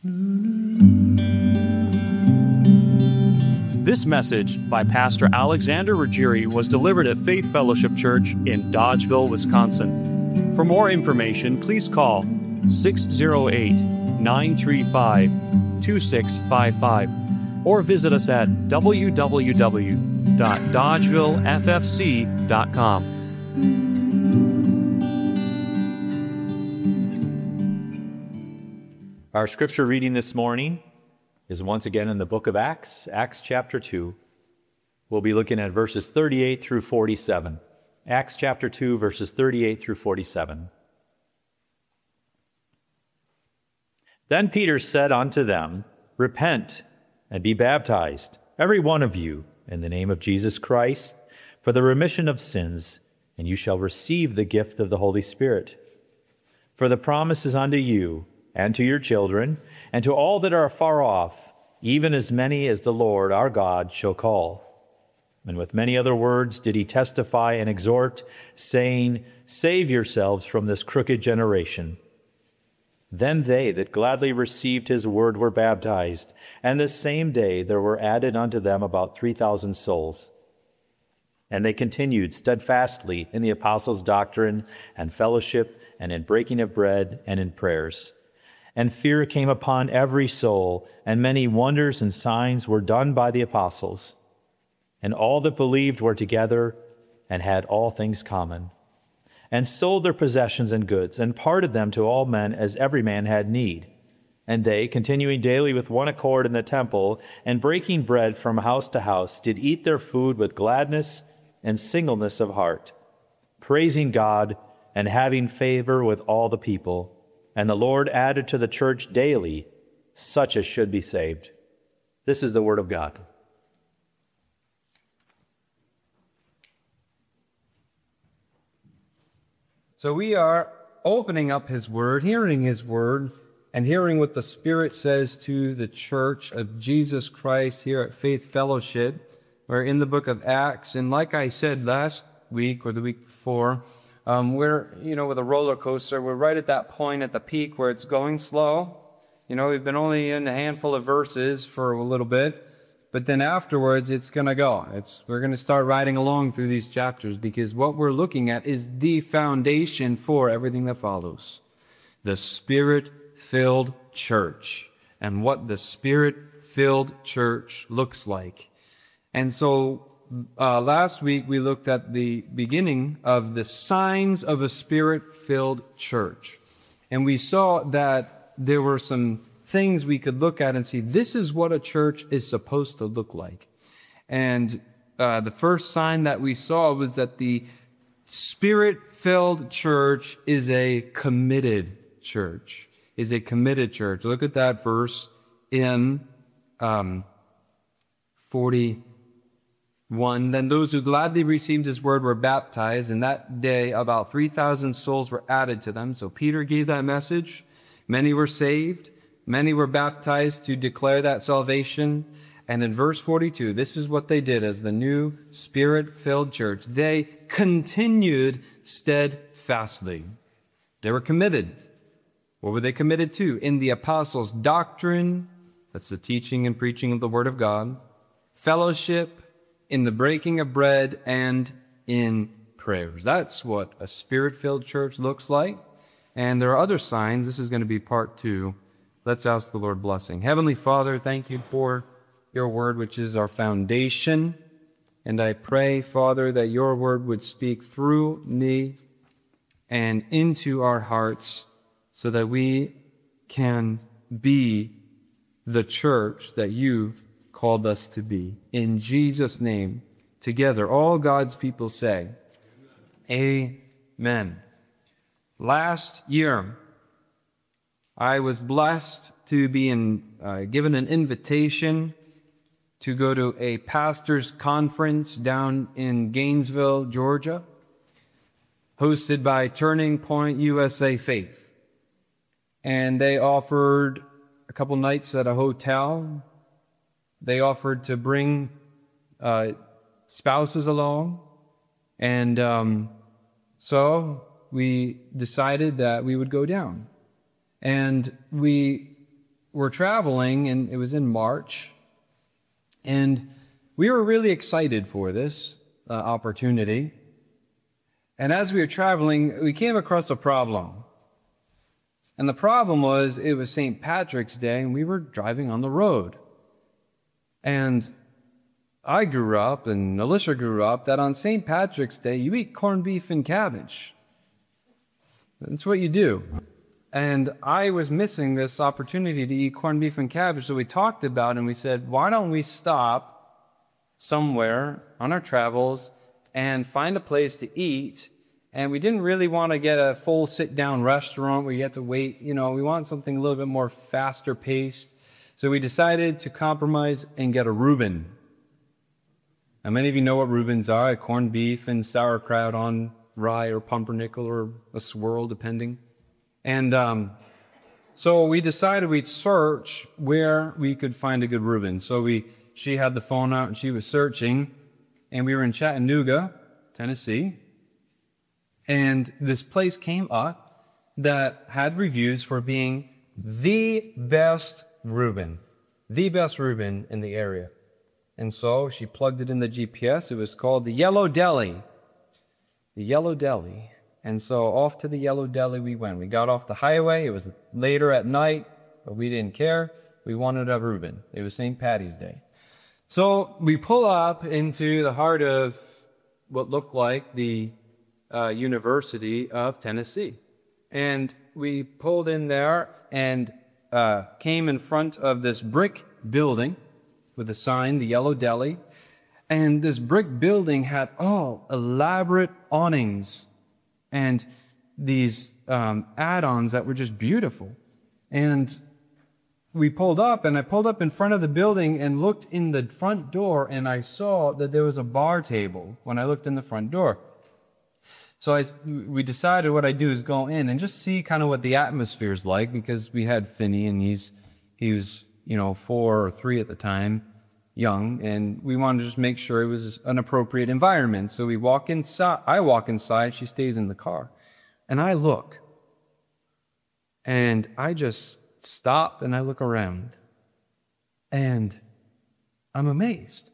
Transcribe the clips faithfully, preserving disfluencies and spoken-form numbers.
This message by Pastor Alexander Ruggieri was delivered at Faith Fellowship Church in Dodgeville, Wisconsin. For more information, please call six oh eight, nine three five, two six five five or visit us at w w w dot dodgeville f f c dot com. Our scripture reading this morning is once again in the book of Acts, Acts chapter two. We'll be looking at verses thirty-eight through forty-seven. Acts chapter two, verses thirty-eight through forty-seven. Then Peter said unto them, Repent and be baptized, every one of you, in the name of Jesus Christ, for the remission of sins, and you shall receive the gift of the Holy Spirit. For the promise is unto you, and to your children, and to all that are far off, even as many as the Lord our God shall call. And with many other words did he testify and exhort, saying, Save yourselves from this crooked generation. Then they that gladly received his word were baptized, and the same day there were added unto them about three thousand souls. And they continued steadfastly in the apostles' doctrine and fellowship, and in breaking of bread, and in prayers. And fear came upon every soul, and many wonders and signs were done by the apostles. And all that believed were together, and had all things common, and sold their possessions and goods, and parted them to all men as every man had need. And they, continuing daily with one accord in the temple, and breaking bread from house to house, did eat their food with gladness and singleness of heart, praising God, and having favor with all the people. And the Lord added to the church daily such as should be saved. This is the word of God. So we are opening up his word, hearing his word, and hearing what the Spirit says to the church of Jesus Christ here at Faith Fellowship. We're in the book of Acts, and like I said last week or the week before, Um, we're, you know, with a roller coaster, we're right at that point at the peak where it's going slow. You know, we've been only in a handful of verses for a little bit, but then afterwards it's going to go. It's, we're going to start riding along through these chapters because what we're looking at is the foundation for everything that follows. The Spirit-filled church and what the Spirit-filled church looks like. And so Uh, last week, we looked at the beginning of the signs of a Spirit-filled church. And we saw that there were some things we could look at and see, this is what a church is supposed to look like. And uh, the first sign that we saw was that the Spirit-filled church is a committed church, is a committed church. Look at that verse in um, forty. One, then those who gladly received his word were baptized, and that day about three thousand souls were added to them. So Peter gave that message. Many were saved. Many were baptized to declare that salvation. And in verse forty-two, this is what they did as the new Spirit-filled church. They continued steadfastly. They were committed. What were they committed to? In the apostles' doctrine, that's the teaching and preaching of the word of God, fellowship, in the breaking of bread, and in prayers. That's what a Spirit-filled church looks like. And there are other signs. This is going to be part two. Let's ask the Lord blessing. Heavenly Father, thank you for your word, which is our foundation. And I pray, Father, that your word would speak through me and into our hearts so that we can be the church that you called us to be. In Jesus' name, together, all God's people say, Amen. Last year, I was blessed to be in, uh, given an invitation to go to a pastor's conference down in Gainesville, Georgia, hosted by Turning Point U S A Faith. And they offered a couple nights at a hotel. They offered to bring uh, spouses along. And um, so we decided that we would go down. And we were traveling, and it was in March, and we were really excited for this uh, opportunity. And as we were traveling, we came across a problem. And the problem was, it was Saint Patrick's Day, and we were driving on the road. And I grew up, and Alicia grew up, that on Saint Patrick's Day, you eat corned beef and cabbage. That's what you do. And I was missing this opportunity to eat corned beef and cabbage, so we talked about it, and we said, why don't we stop somewhere on our travels and find a place to eat? And we didn't really want to get a full sit-down restaurant where you have to wait. You know, we want something a little bit more faster paced. So we decided to compromise and get a Reuben. Now, many of you know what Reubens are, corned beef and sauerkraut on rye or pumpernickel or a swirl, depending. And um, so we decided we'd search where we could find a good Reuben. So we, she had the phone out and she was searching, and we were in Chattanooga, Tennessee. And this place came up that had reviews for being the best Reuben, the best Reuben in the area. And so she plugged it in the G P S. It was called the Yellow Deli. The Yellow Deli. And so off to the Yellow Deli we went. We got off the highway. It was later at night, but we didn't care. We wanted a Reuben. It was Saint Patty's Day. So we pull up into the heart of what looked like the uh, University of Tennessee. And we pulled in there and uh, came in front of this brick building with a sign, the Yellow Deli. And this brick building had all elaborate awnings and these um, add-ons that were just beautiful. And we pulled up, and I pulled up in front of the building and looked in the front door, and I saw that there was a bar table when I looked in the front door. So I, we decided what I'd do is go in and just see kind of what the atmosphere is like, because we had Finney, and he's he was, you know, four or three at the time, young, and we wanted to just make sure it was an appropriate environment. So we walk inside, I walk inside, she stays in the car. And I look, and I just stop and I look around, and I'm amazed.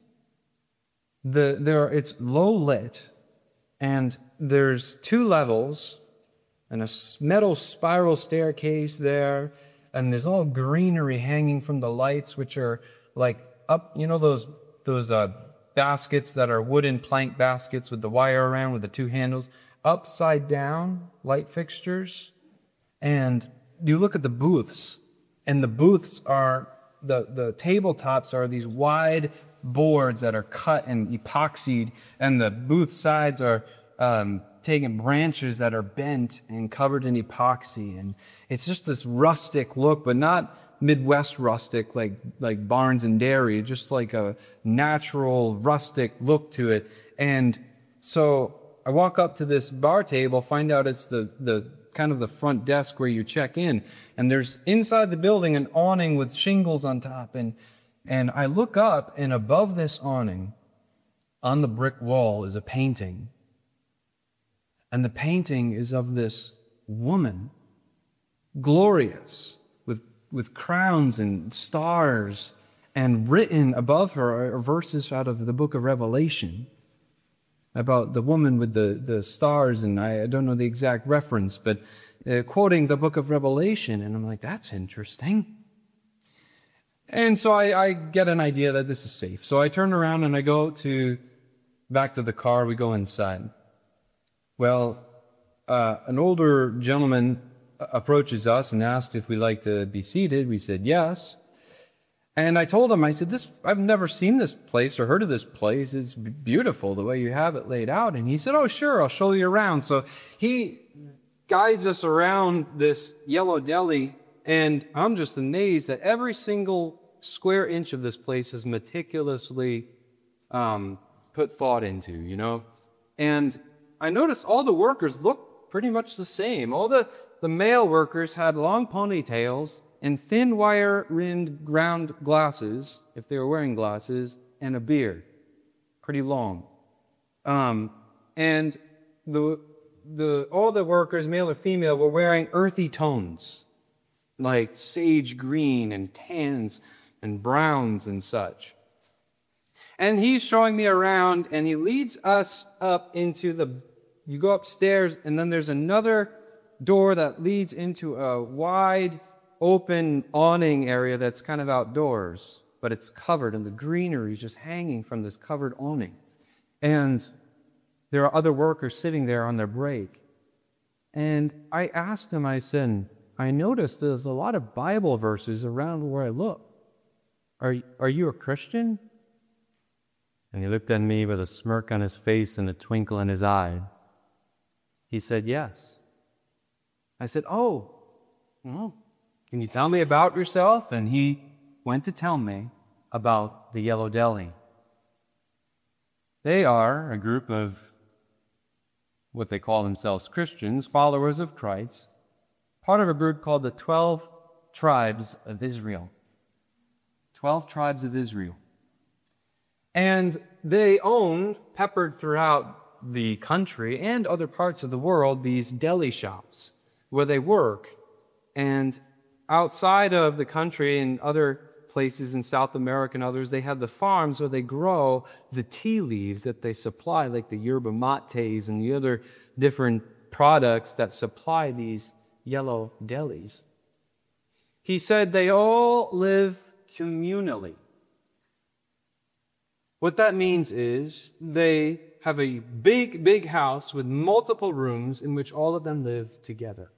The there it's low lit, and there's two levels and a metal spiral staircase there, and there's all greenery hanging from the lights, which are like up, you know, those those uh, baskets that are wooden plank baskets with the wire around with the two handles, upside down light fixtures. And you look at the booths, and the booths are, the, the tabletops are these wide boards that are cut and epoxied, and the booth sides are um, taking branches that are bent and covered in epoxy. And it's just this rustic look, but not Midwest rustic like like Barnes and Dairy, just like a natural rustic look to it. And so I walk up to this bar table, find out it's the the kind of the front desk where you check in, and there's inside the building an awning with shingles on top, and and I look up, and above this awning on the brick wall is a painting, and the painting is of this woman, glorious, with crowns and stars, and written above her are verses out of the book of Revelation about the woman with the, the stars, and I, I don't know the exact reference, but uh, quoting the book of Revelation, and I'm like, that's interesting. And so I, I get an idea that this is safe. So I turn around and I go to back to the car, we go inside. Well, uh, an older gentleman approaches us and asked if we'd like to be seated. We said yes. And I told him, I said, "This, I've never seen this place or heard of this place. It's beautiful the way you have it laid out." And he said, "Oh, sure, I'll show you around." So he guides us around this Yellow Deli, and I'm just amazed that every single square inch of this place is meticulously um, put thought into, you know? And I noticed all the workers look pretty much the same. All the The male workers had long ponytails and thin wire-rimmed ground glasses, if they were wearing glasses, and a beard, pretty long. Um, and the the all the workers, male or female, were wearing earthy tones. like sage green and tans and browns and such. And he's showing me around, and he leads us up into the, you go upstairs, and then there's another door that leads into a wide open awning area that's kind of outdoors, but it's covered, and the greenery is just hanging from this covered awning. And there are other workers sitting there on their break. And I asked him, I said, I noticed there's a lot of Bible verses around where I look. Are, are you a Christian? And he looked at me with a smirk on his face and a twinkle in his eye. He said, yes. I said, oh, well, can you tell me about yourself? And he went to tell me about the Yellow Deli. They are a group of what they call themselves Christians, followers of Christ, part of a group called the Twelve Tribes of Israel. Twelve Tribes of Israel. And they own, peppered throughout the country and other parts of the world, these deli shops where they work. And outside of the country and other places in South America and others, they have the farms where they grow the tea leaves that they supply, like the yerba mates and the other different products that supply these yellow delis. He said they all live communally. What that means is they have a big, big house with multiple rooms in which all of them live together.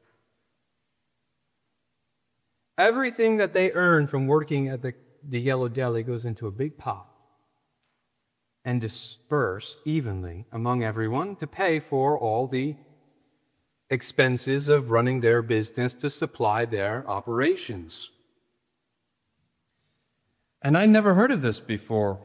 Everything that they earn from working at the, the Yellow Deli goes into a big pot and dispersed evenly among everyone to pay for all the expenses of running their business to supply their operations. And I never heard of this before.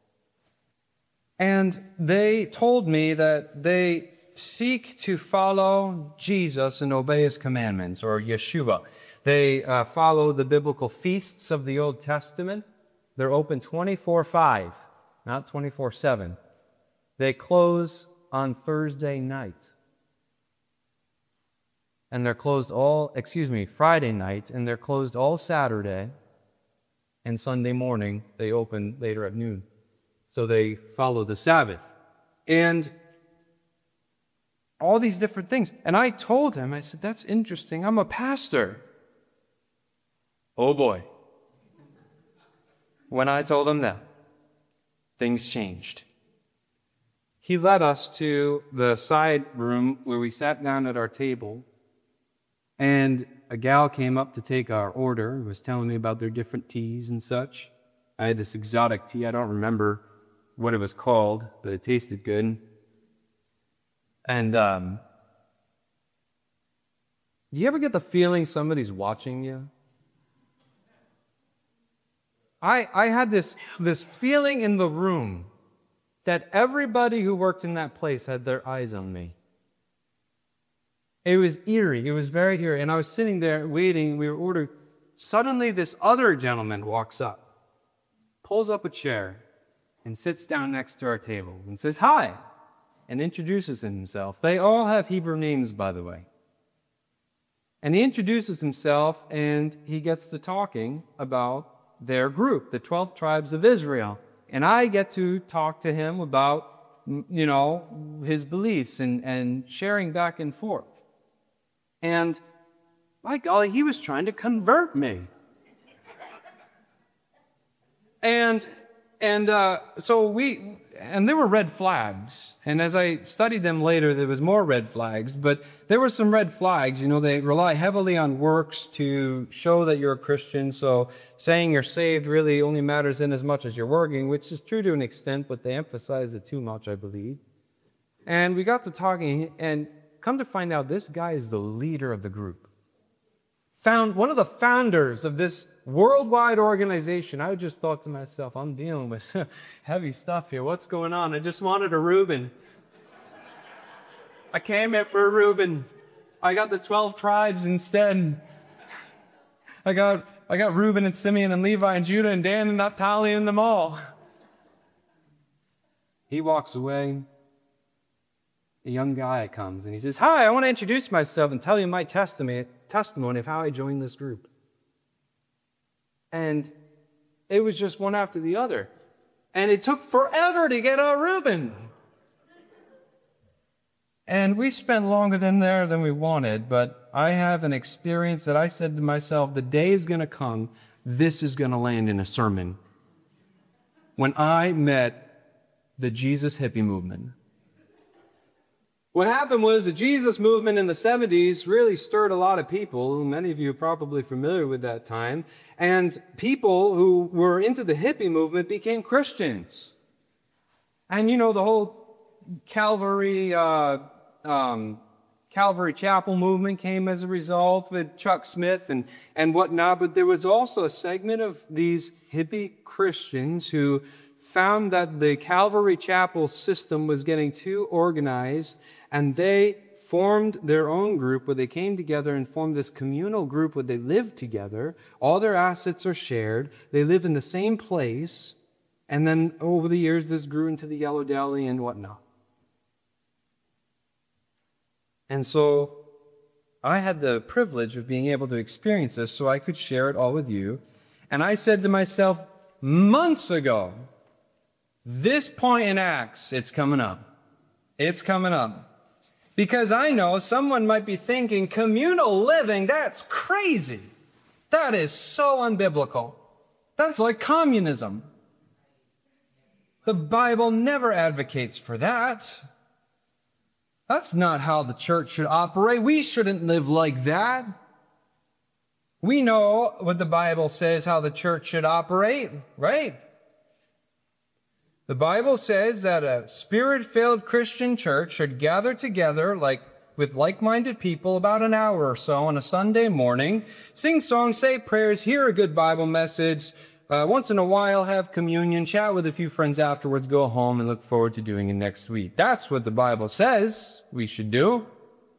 And they told me that they seek to follow Jesus and obey his commandments, or Yeshua. They uh, follow the biblical feasts of the Old Testament. They're open twenty-four five, not twenty-four seven. They close on Thursday night. And they're closed all, excuse me, Friday night, and they're closed all Saturday. And Sunday morning, they open later at noon. So they follow the Sabbath. And all these different things. And I told him, I said, that's interesting. I'm a pastor. Oh boy. When I told him that, things changed. He led us to the side room where we sat down at our table, and a gal came up to take our order, was telling me about their different teas and such. I had this exotic tea. I don't remember what it was called, but it tasted good. And um, do you ever get the feeling somebody's watching you? I, I had this, this feeling in the room that everybody who worked in that place had their eyes on me. It was eerie. It was very eerie. And I was sitting there waiting. We were ordering. Suddenly, this other gentleman walks up, pulls up a chair, and sits down next to our table and says, hi, and introduces himself. They all have Hebrew names, by the way. And he introduces himself, and he gets to talking about their group, the twelve tribes of Israel. And I get to talk to him about, you know, his beliefs and, and sharing back and forth. And, by golly, he was trying to convert me. And, and uh, so we, and there were red flags. And as I studied them later, there was more red flags. But there were some red flags. You know, they rely heavily on works to show that you're a Christian. So saying you're saved really only matters in as much as you're working, which is true to an extent, but they emphasize it too much, I believe. And we got to talking, and come to find out, this guy is the leader of the group. Found one of the founders of this worldwide organization. I just thought to myself, I'm dealing with heavy stuff here. What's going on? I just wanted a Reuben. I came here for a Reuben. I got the twelve tribes instead. I got I got Reuben and Simeon and Levi and Judah and Dan and Naphtali and them all. He walks away. A young guy comes and he says, hi, I want to introduce myself and tell you my testimony, testimony of how I joined this group. And it was just one after the other. And it took forever to get our ribbon. And we spent longer than there than we wanted, but I have an experience that I said to myself, the day is going to come, this is going to land in a sermon. When I met the Jesus hippie movement. What happened was the Jesus movement in the seventies really stirred a lot of people. Many of you are probably familiar with that time. And people who were into the hippie movement became Christians. And you know, the whole Calvary, uh, um, Calvary Chapel movement came as a result with Chuck Smith and, and whatnot. But there was also a segment of these hippie Christians who found that the Calvary Chapel system was getting too organized, and they formed their own group where they came together and formed this communal group where they lived together. All their assets are shared. They live in the same place. And then over the years, this grew into the Yellow Deli and whatnot. And so I had the privilege of being able to experience this so I could share it all with you. And I said to myself months ago, this point in Acts, it's coming up. It's coming up. Because I know someone might be thinking, communal living, that's crazy. That is so unbiblical. That's like communism. The Bible never advocates for that. That's not how the church should operate. We shouldn't live like that. We know what the Bible says how the church should operate, right? The Bible says that a spirit-filled Christian church should gather together like with like-minded people about an hour or so on a Sunday morning, sing songs, say prayers, hear a good Bible message, uh, once in a while have communion, chat with a few friends afterwards, go home and look forward to doing it next week. That's what the Bible says we should do.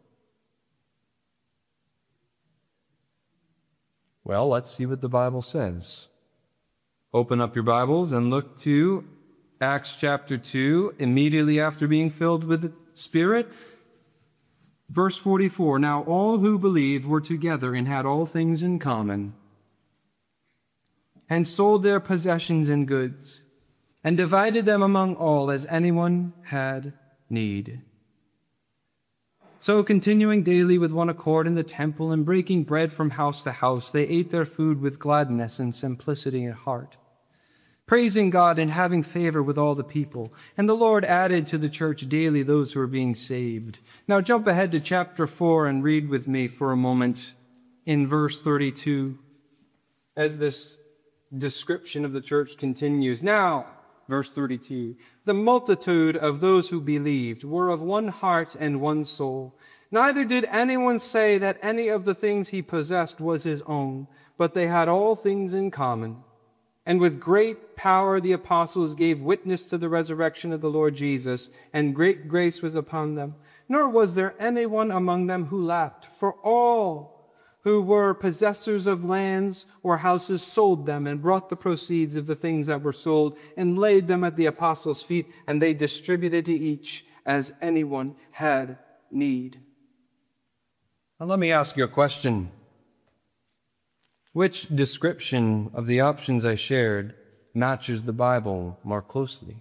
Well, let's see what the Bible says. Open up your Bibles and look to Acts chapter two, immediately after being filled with the Spirit. Verse forty-four, now all who believed were together and had all things in common, and sold their possessions and goods, and divided them among all as anyone had need. So continuing daily with one accord in the temple and breaking bread from house to house, they ate their food with gladness and simplicity of heart, praising God and having favor with all the people. And the Lord added to the church daily those who were being saved. Now jump ahead to chapter four and read with me for a moment in verse thirty-two as this description of the church continues. Now, verse thirty-two, the multitude of those who believed were of one heart and one soul. Neither did anyone say that any of the things he possessed was his own, but they had all things in common. And with great power the apostles gave witness to the resurrection of the Lord Jesus, and great grace was upon them. Nor was there anyone among them who lacked, for all who were possessors of lands or houses sold them and brought the proceeds of the things that were sold and laid them at the apostles' feet, and they distributed to each as anyone had need. Now let me ask you a question. Which description of the options I shared matches the Bible more closely?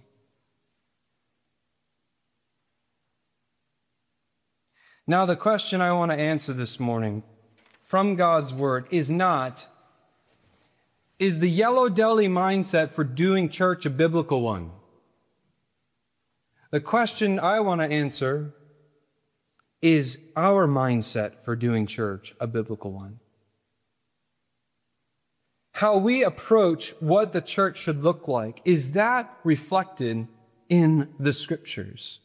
Now, the question I want to answer this morning from God's Word is not, is the Yellow Deli mindset for doing church a biblical one? The question I want to answer is our mindset for doing church a biblical one? How we approach what the church should look like, is that reflected in the Scriptures?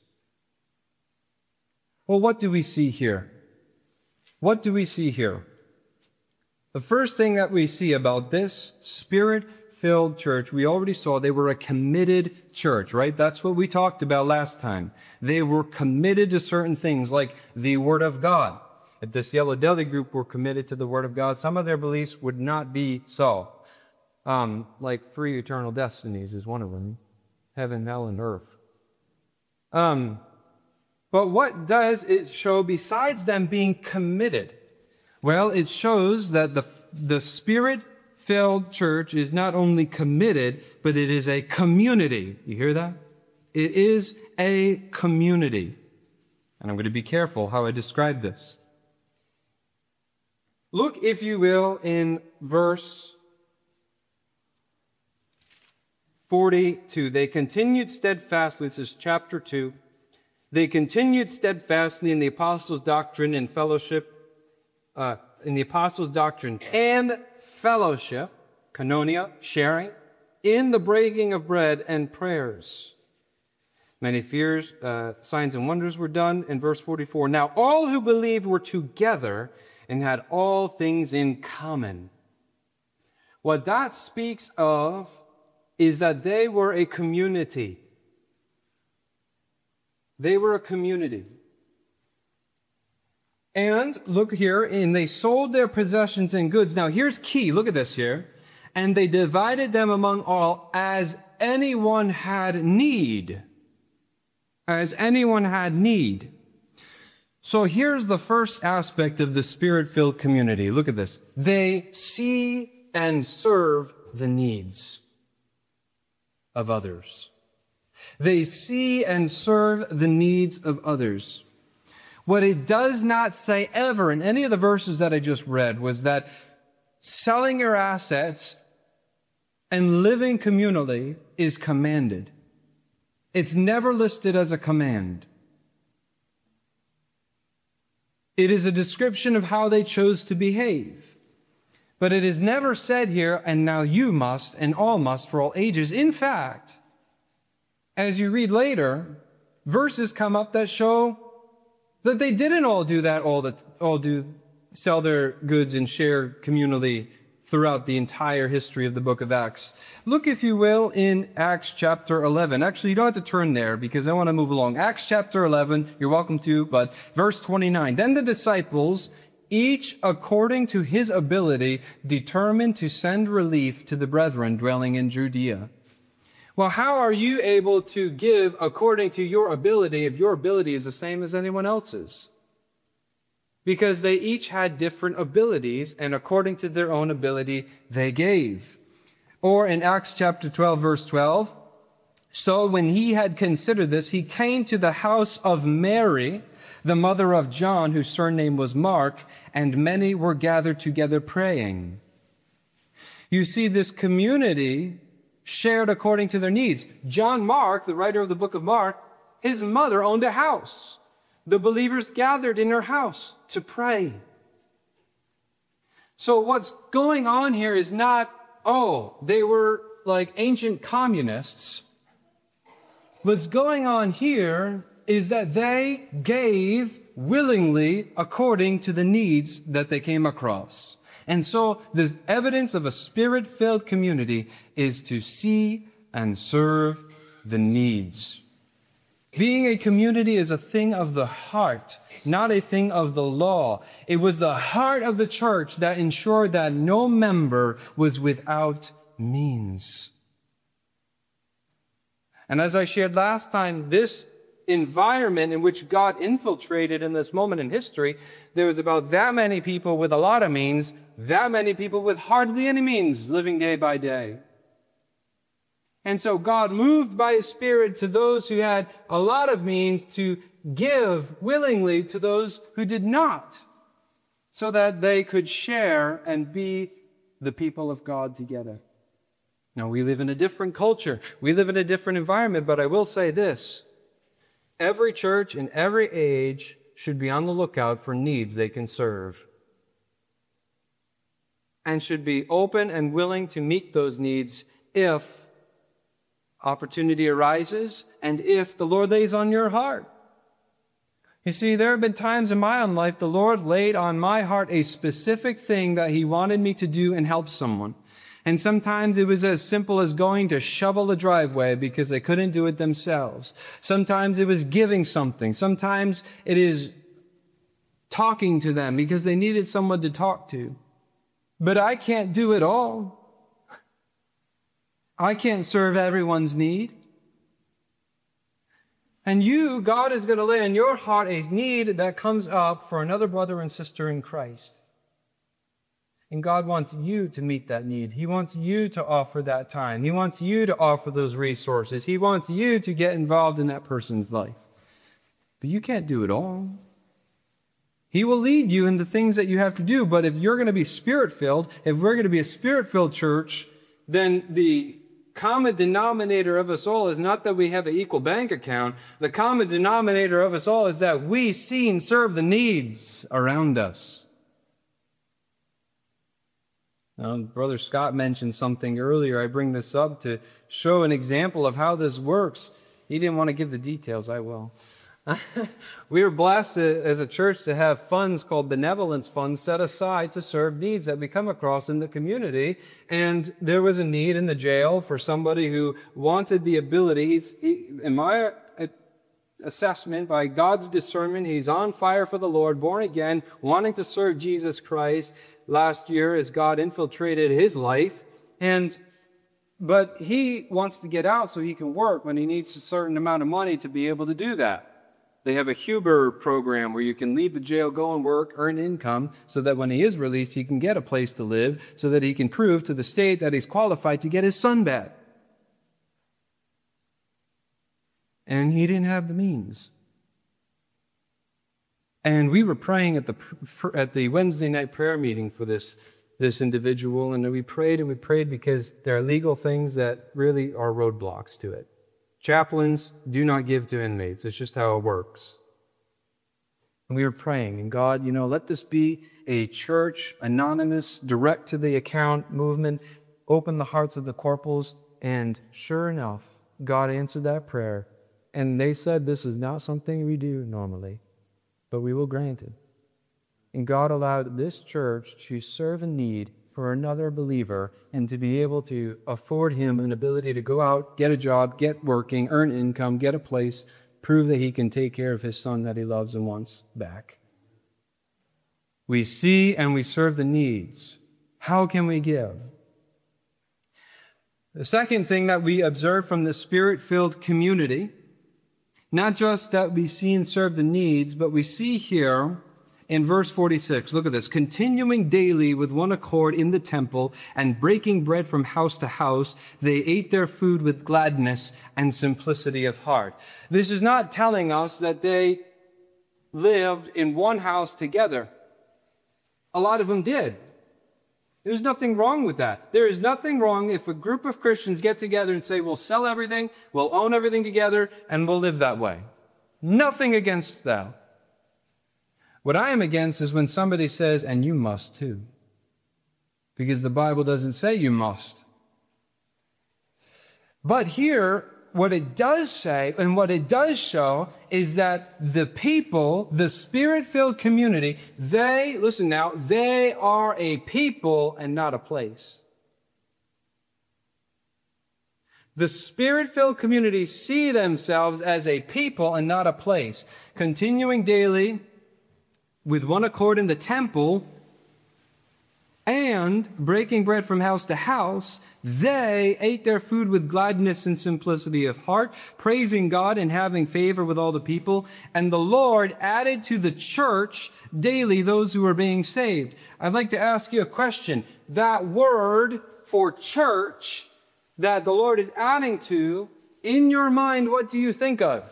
Well, what do we see here? What do we see here? The first thing that we see about this Spirit-filled church, we already saw they were a committed church, right? That's what we talked about last time. They were committed to certain things like the Word of God. If this Yellow Deli group were committed to the Word of God, some of their beliefs would not be so. Um, like three eternal destinies is one of them. Heaven, hell, and earth. Um, but what does it show besides them being committed? Well, it shows that the, the Spirit Spirit-filled church is not only committed, but it is a community. You hear that? It is a community. And I'm going to be careful how I describe this. Look, if you will, in verse forty-two. They continued steadfastly, this is chapter two. They continued steadfastly in the apostles' doctrine and fellowship, uh, in the apostles' doctrine and fellowship, koinonia, sharing, in the breaking of bread and prayers. Many fears, uh, signs and wonders were done. In verse forty-four, now all who believed were together and had all things in common. What that speaks of is that they were a community. They were a community. And look here, and they sold their possessions and goods. Now here's key, look at this here. And they divided them among all as anyone had need. As anyone had need. So here's the first aspect of the Spirit-filled community. Look at this. They see and serve the needs of others. They see and serve the needs of others. What it does not say ever in any of the verses that I just read was that selling your assets and living communally is commanded. It's never listed as a command. It is a description of how they chose to behave. But it is never said here, and now you must, and all must for all ages. In fact, as you read later, verses come up that show that they didn't all do that, all that, all do sell their goods and share communally throughout the entire history of the book of Acts. Look, if you will, in Acts chapter eleven. Actually, you don't have to turn there because I want to move along. Acts chapter eleven, you're welcome to, but verse twenty-nine. Then the disciples, each according to his ability, determined to send relief to the brethren dwelling in Judea. Well, how are you able to give according to your ability if your ability is the same as anyone else's? Because they each had different abilities, and according to their own ability, they gave. Or in Acts chapter twelve, verse twelve, so when he had considered this, he came to the house of Mary, the mother of John, whose surname was Mark, and many were gathered together praying. You see, this community shared according to their needs. John Mark, the writer of the book of Mark, his mother owned a house. The believers gathered in her house to pray. So what's going on here is not, oh, they were like ancient communists. What's going on here is that they gave willingly according to the needs that they came across. And so the evidence of a Spirit-filled community is to see and serve the needs. Being a community is a thing of the heart, not a thing of the law. It was the heart of the church that ensured that no member was without means. And as I shared last time, this environment in which God infiltrated in this moment in history, there was about that many people with a lot of means, that many people with hardly any means living day by day. And so God moved by His Spirit to those who had a lot of means to give willingly to those who did not, so that they could share and be the people of God together. Now, we live in a different culture. We live in a different environment, but I will say this. Every church in every age should be on the lookout for needs they can serve, and should be open and willing to meet those needs if opportunity arises and if the Lord lays on your heart. You see, there have been times in my own life the Lord laid on my heart a specific thing that He wanted me to do and help someone. And sometimes it was as simple as going to shovel the driveway because they couldn't do it themselves. Sometimes it was giving something. Sometimes it is talking to them because they needed someone to talk to. But I can't do it all. I can't serve everyone's need. And you, God is going to lay in your heart a need that comes up for another brother and sister in Christ. And God wants you to meet that need. He wants you to offer that time. He wants you to offer those resources. He wants you to get involved in that person's life. But you can't do it all. He will lead you in the things that you have to do. But if you're going to be Spirit-filled, if we're going to be a Spirit-filled church, then the common denominator of us all is not that we have an equal bank account. The common denominator of us all is that we see and serve the needs around us. Now, Brother Scott mentioned something earlier. I bring this up to show an example of how this works. He didn't want to give the details. I will. We were blessed as a church to have funds called benevolence funds set aside to serve needs that we come across in the community. And there was a need in the jail for somebody who wanted the abilities. In my assessment, by God's discernment, he's on fire for the Lord, born again, wanting to serve Jesus Christ. Last year, as God infiltrated his life, and but he wants to get out so he can work when he needs a certain amount of money to be able to do that. They have a Huber program where you can leave the jail, go and work, earn income, so that when he is released, he can get a place to live, so that he can prove to the state that he's qualified to get his son back. And he didn't have the means. And we were praying at the at the Wednesday night prayer meeting for this, this individual, and we prayed and we prayed because there are legal things that really are roadblocks to it. Chaplains do not give to inmates. It's just how it works. And we were praying, and God, you know, let this be a church, anonymous, direct to the account movement, open the hearts of the corporals, and sure enough, God answered that prayer. And they said, this is not something we do normally, but we will grant it. And God allowed this church to serve a need for another believer and to be able to afford him an ability to go out, get a job, get working, earn income, get a place, prove that he can take care of his son that he loves and wants back. We see and we serve the needs. How can we give? The second thing that we observe from the Spirit-filled community, not just that we see and serve the needs, but we see here in verse forty-six, look at this, continuing daily with one accord in the temple and breaking bread from house to house, they ate their food with gladness and simplicity of heart. This is not telling us that they lived in one house together. A lot of them did. There's nothing wrong with that. There is nothing wrong if a group of Christians get together and say, we'll sell everything, we'll own everything together, and we'll live that way. Nothing against that. What I am against is when somebody says, and you must too. Because the Bible doesn't say you must. But here, what it does say and what it does show is that the people, the Spirit-filled community, they, listen now, they are a people and not a place. The Spirit-filled community see themselves as a people and not a place. Continuing daily with one accord in the temple and breaking bread from house to house, they ate their food with gladness and simplicity of heart, praising God and having favor with all the people. And the Lord added to the church daily those who were being saved. I'd like to ask you a question. That word for church that the Lord is adding to, in your mind, what do you think of?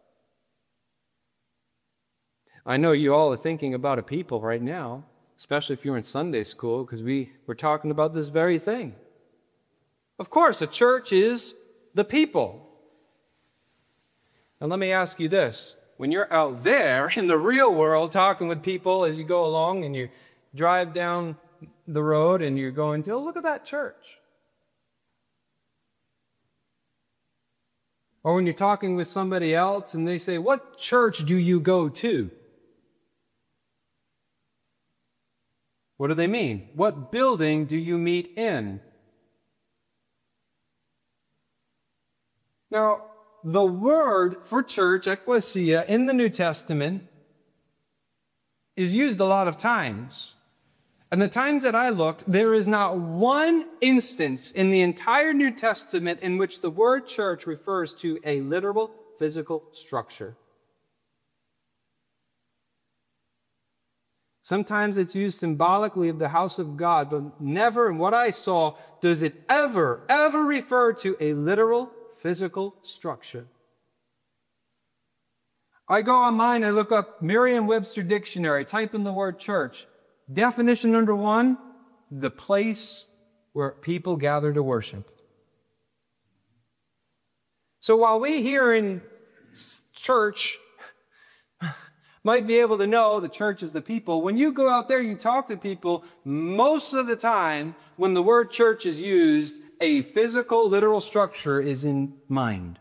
I know you all are thinking about a people right now, especially if you're in Sunday school, because we were talking about this very thing. Of course, a church is the people. And let me ask you this. When you're out there in the real world talking with people as you go along and you drive down the road and you're going to, oh, look at that church. Or when you're talking with somebody else and they say, what church do you go to? What do they mean? What building do you meet in? Now, the word for church, ecclesia, in the New Testament is used a lot of times. And the times that I looked, there is not one instance in the entire New Testament in which the word church refers to a literal physical structure. Sometimes it's used symbolically of the house of God, but never, in what I saw, does it ever, ever refer to a literal physical structure. I go online, I look up Merriam-Webster Dictionary, type in the word church. Definition number one, the place where people gather to worship. So while we here in church might be able to know the church is the people, when you go out there, you talk to people, most of the time, when the word church is used, a physical, literal structure is in mind.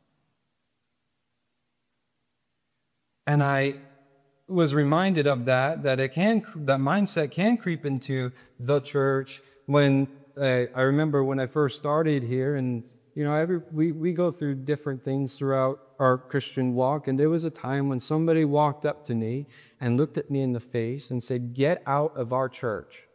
And I was reminded of that, that it can, that mindset can creep into the church. When uh, I remember when I first started here, and you know, every, we, we go through different things throughout our Christian walk, and there was a time when somebody walked up to me and looked at me in the face and said, "Get out of our church."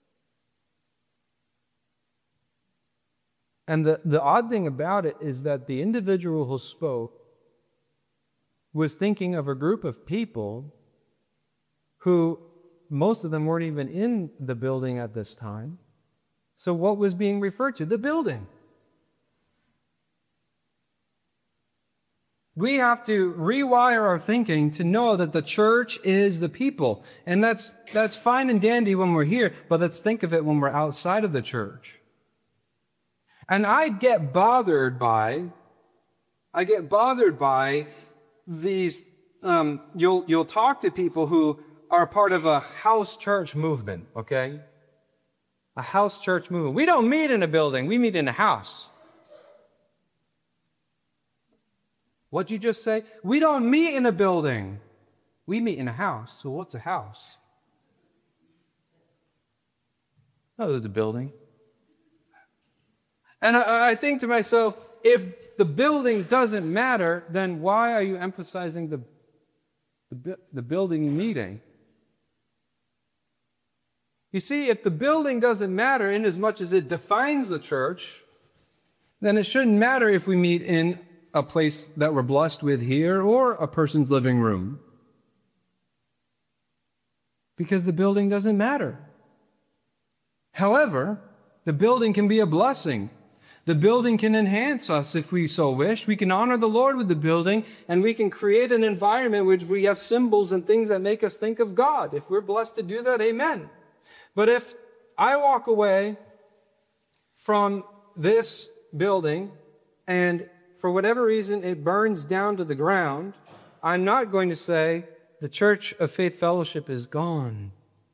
And the, the odd thing about it is that the individual who spoke was thinking of a group of people who, most of them weren't even in the building at this time. So what was being referred to? The building. We have to rewire our thinking to know that the church is the people. And that's, that's fine and dandy when we're here, but let's think of it when we're outside of the church. And I get bothered by, I get bothered by these, um, you'll, you'll talk to people who are part of a house church movement, okay? A house church movement. We don't meet in a building, we meet in a house. What'd you just say? We don't meet in a building. We meet in a house. So what's a house? Oh, the building. And I, I think to myself, if the building doesn't matter, then why are you emphasizing the, the, the building you're meeting? You see, if the building doesn't matter in as much as it defines the church, then it shouldn't matter if we meet in a place that we're blessed with here or a person's living room. Because the building doesn't matter. However, the building can be a blessing. The building can enhance us if we so wish. We can honor the Lord with the building, and we can create an environment which we have symbols and things that make us think of God. If we're blessed to do that, amen. But if I walk away from this building and for whatever reason it burns down to the ground, I'm not going to say the Church of Faith Fellowship is gone.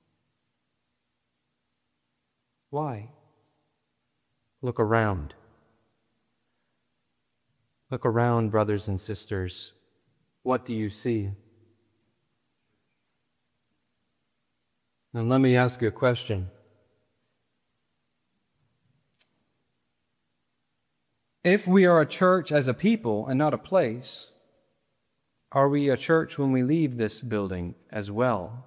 Why? Look around. Look around, brothers and sisters. What do you see? Now let me ask you a question. If we are a church as a people and not a place, are we a church when we leave this building as well?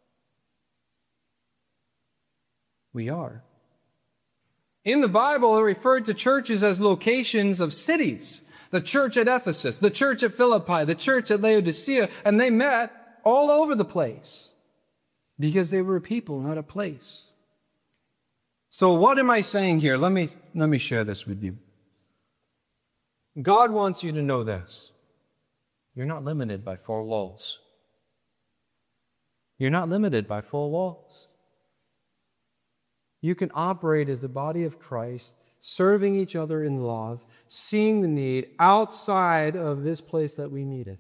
We are. In the Bible, it referred to churches as locations of cities. The church at Ephesus, the church at Philippi, the church at Laodicea, and they met all over the place because they were a people, not a place. So what am I saying here? Let me, let me share this with you. God wants you to know this. You're not limited by four walls. You're not limited by four walls. You can operate as the body of Christ, serving each other in love, seeing the need outside of this place that we need it.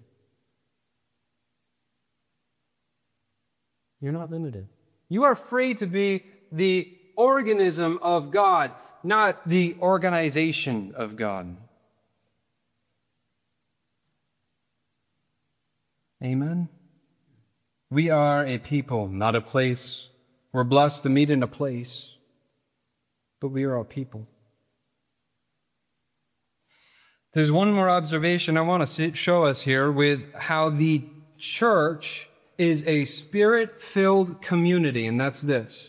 You're not limited. You are free to be the organism of God, not the organization of God. Amen? We are a people, not a place. We're blessed to meet in a place, but we are a people. There's one more observation I want to show us here with how the church is a spirit-filled community, and that's this.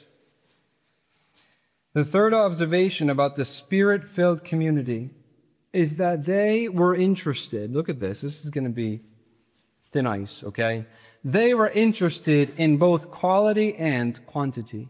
The third observation about the spirit-filled community is that they were interested. Look at this. This is going to be thin ice, okay? They were interested in both quality and quantity.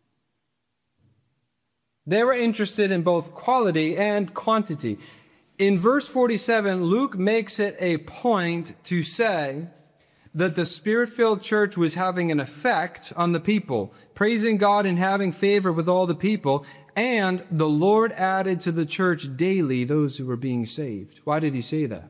They were interested in both quality and quantity. In verse forty-seven, Luke makes it a point to say that the Spirit-filled church was having an effect on the people, praising God and having favor with all the people, and the Lord added to the church daily those who were being saved. Why did he say that?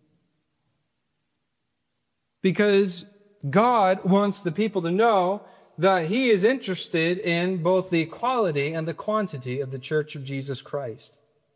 Because God wants the people to know that he is interested in both the quality and the quantity of the church of Jesus Christ.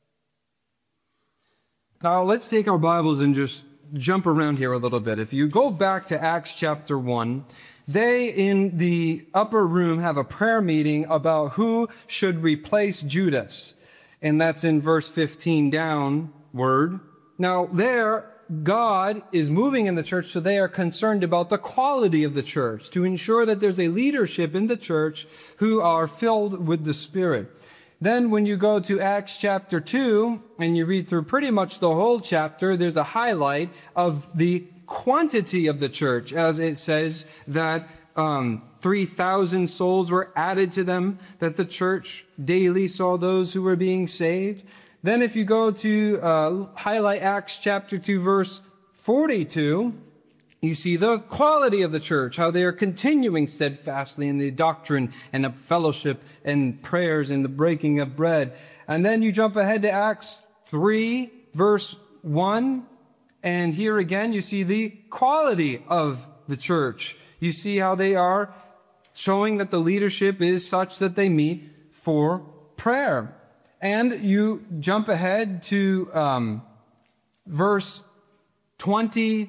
Now, let's take our Bibles and just jump around here a little bit. If you go back to Acts chapter one, they in the upper room have a prayer meeting about who should replace Judas. And that's in verse fifteen downward. Now, there, God is moving in the church, so they are concerned about the quality of the church to ensure that there's a leadership in the church who are filled with the Spirit. Then when you go to Acts chapter two and you read through pretty much the whole chapter, there's a highlight of the quantity of the church, as it says that um, three thousand souls were added to them, that the church daily saw those who were being saved. Then if you go to uh, highlight Acts chapter two, verse forty-two, you see the quality of the church, how they are continuing steadfastly in the doctrine and the fellowship and prayers and the breaking of bread. And then you jump ahead to Acts three, verse one, and here again you see the quality of the church. You see how they are showing that the leadership is such that they meet for prayer. And you jump ahead to um, verse twenty-two,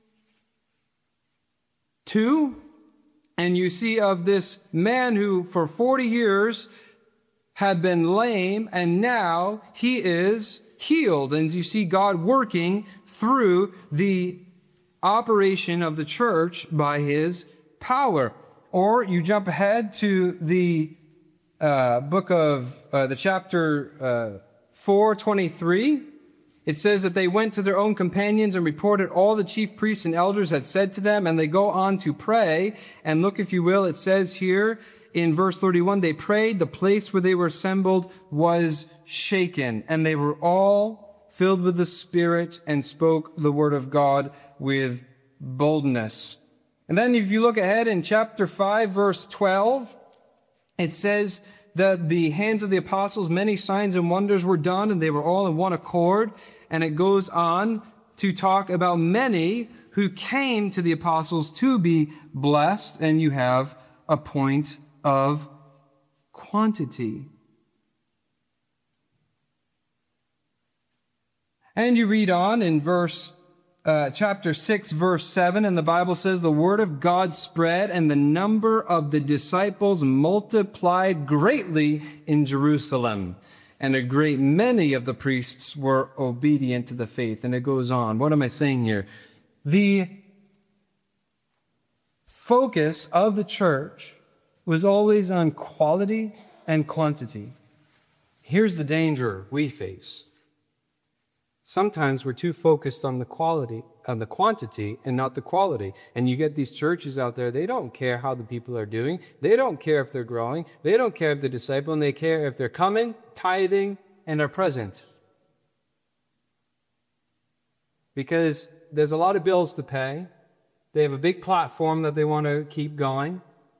and you see of this man who for forty years had been lame, and now he is healed. And you see God working through the operation of the church by his power. Or you jump ahead to the Uh, book of uh, the chapter uh, four twenty-three. It says that they went to their own companions and reported all the chief priests and elders had said to them, and they go on to pray. And look, if you will, it says here in verse thirty-one, they prayed, the place where they were assembled was shaken, and they were all filled with the Spirit and spoke the word of God with boldness. And then if you look ahead in chapter five, verse twelve, it says that the hands of the apostles, many signs and wonders were done, and they were all in one accord. And it goes on to talk about many who came to the apostles to be blessed, and you have a point of quantity. And you read on in verse Uh, chapter six, verse seven, and the Bible says, the word of God spread, and the number of the disciples multiplied greatly in Jerusalem. And a great many of the priests were obedient to the faith. And it goes on. What am I saying here? The focus of the church was always on quality and quantity. Here's the danger we face. Sometimes we're too focused on the quality, on the quantity, and not the quality. And you get these churches out there, they don't care how the people are doing. They don't care if they're growing. They don't care if they're discipling. They care if they're coming, tithing, and are present. Because there's a lot of bills to pay. They have a big platform that they want to keep going.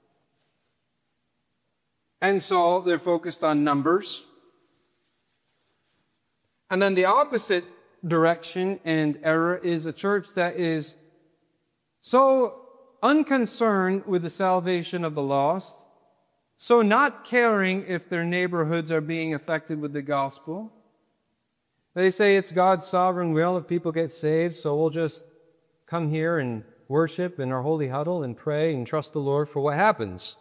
And so they're focused on numbers. And then the opposite direction and error is a church that is so unconcerned with the salvation of the lost, so not caring if their neighborhoods are being affected with the gospel. They say it's God's sovereign will if people get saved, so we'll just come here and worship in our holy huddle and pray and trust the Lord for what happens.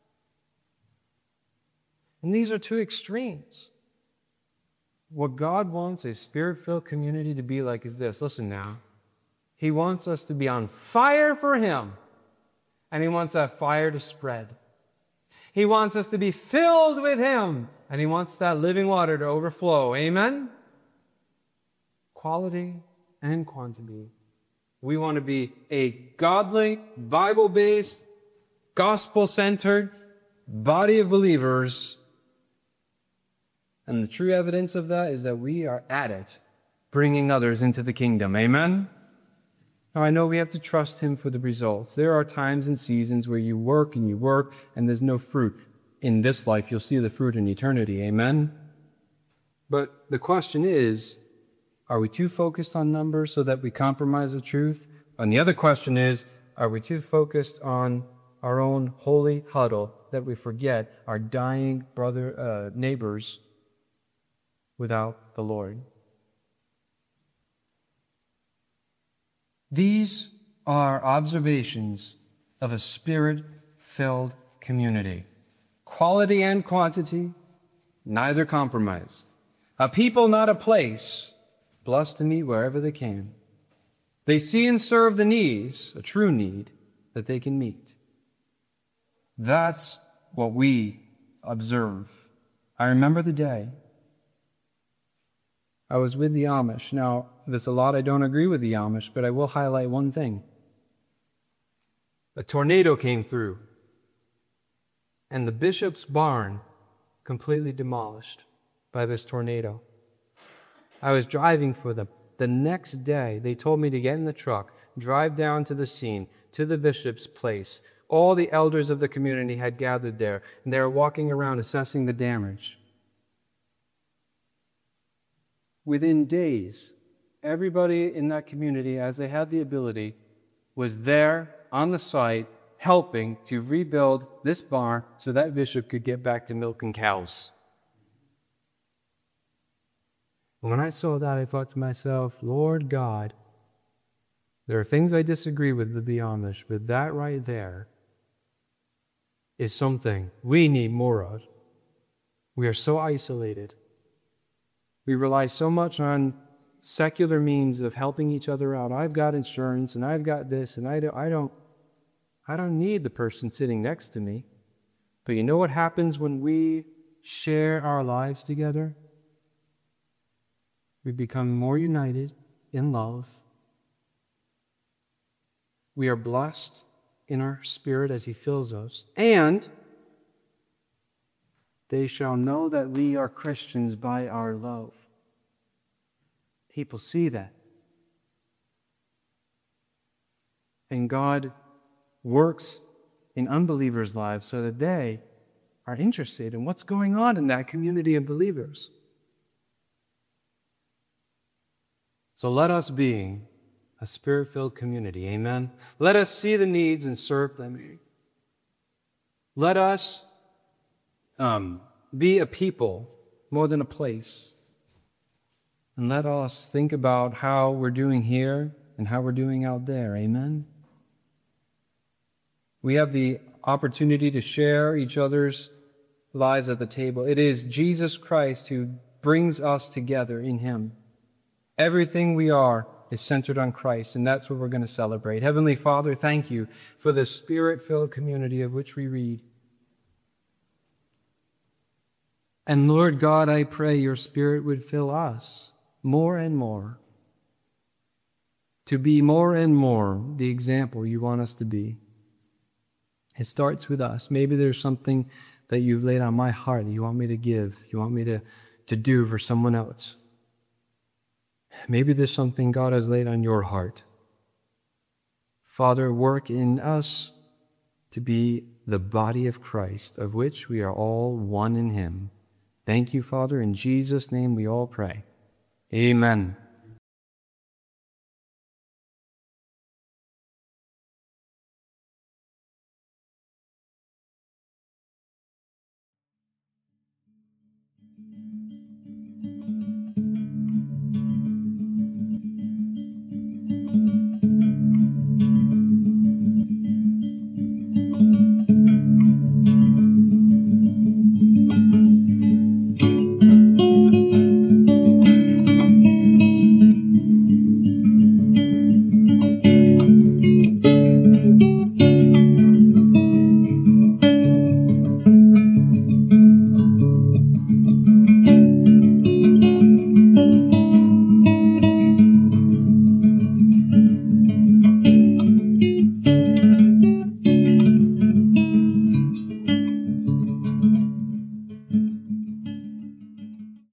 And these are two extremes. What God wants a Spirit-filled community to be like is this. Listen now. He wants us to be on fire for Him. And He wants that fire to spread. He wants us to be filled with Him. And He wants that living water to overflow. Amen? Quality and quantity We want to be a godly, Bible-based, gospel-centered body of believers. And the true evidence of that is that we are at it, bringing others into the kingdom. Amen? Now, I know we have to trust Him for the results. There are times and seasons where you work and you work and there's no fruit. In this life, you'll see the fruit in eternity. Amen? But the question is, are we too focused on numbers so that we compromise the truth? And the other question is, are we too focused on our own holy huddle that we forget our dying brother, uh, neighbors without the Lord? These are observations of a Spirit-filled community. Quality and quantity, neither compromised. A people, not a place, blessed to meet wherever they can. They see and serve the needs, a true need, that they can meet. That's what we observe. I remember the day I was with the Amish. Now, there's a lot I don't agree with the Amish, but I will highlight one thing. A tornado came through, and the bishop's barn completely demolished by this tornado. I was driving for them. The next day, they told me to get in the truck, drive down to the scene, to the bishop's place. All the elders of the community had gathered there, and they were walking around assessing the damage. Within days, everybody in that community, as they had the ability, was there on the site helping to rebuild this barn so that bishop could get back to milking cows. And when I saw that, I thought to myself, Lord God, there are things I disagree with with the Amish, but that right there is something we need more of. We are so isolated. We rely so much on secular means of helping each other out. I've got insurance, and I've got this, and I don't, I don't, I don't need the person sitting next to me. But you know what happens when we share our lives together? We become more united in love. We are blessed in our spirit as He fills us. And they shall know that we are Christians by our love. People see that. And God works in unbelievers' lives so that they are interested in what's going on in that community of believers. So let us be a Spirit-filled community, amen? Let us see the needs and serve them. Let us um, be a people more than a place. And let us think about how we're doing here and how we're doing out there, amen? We have the opportunity to share each other's lives at the table. It is Jesus Christ who brings us together in Him. Everything we are is centered on Christ, and that's what we're going to celebrate. Heavenly Father, thank You for the Spirit-filled community of which we read. And Lord God, I pray Your Spirit would fill us more and more to be more and more the example You want us to be. It starts with us. Maybe there's something that You've laid on my heart that You want me to give, You want me to, to do for someone else. Maybe there's something God has laid on Your heart. Father, work in us to be the body of Christ, of which we are all one in Him. Thank You, Father. In Jesus' name we all pray. Amen.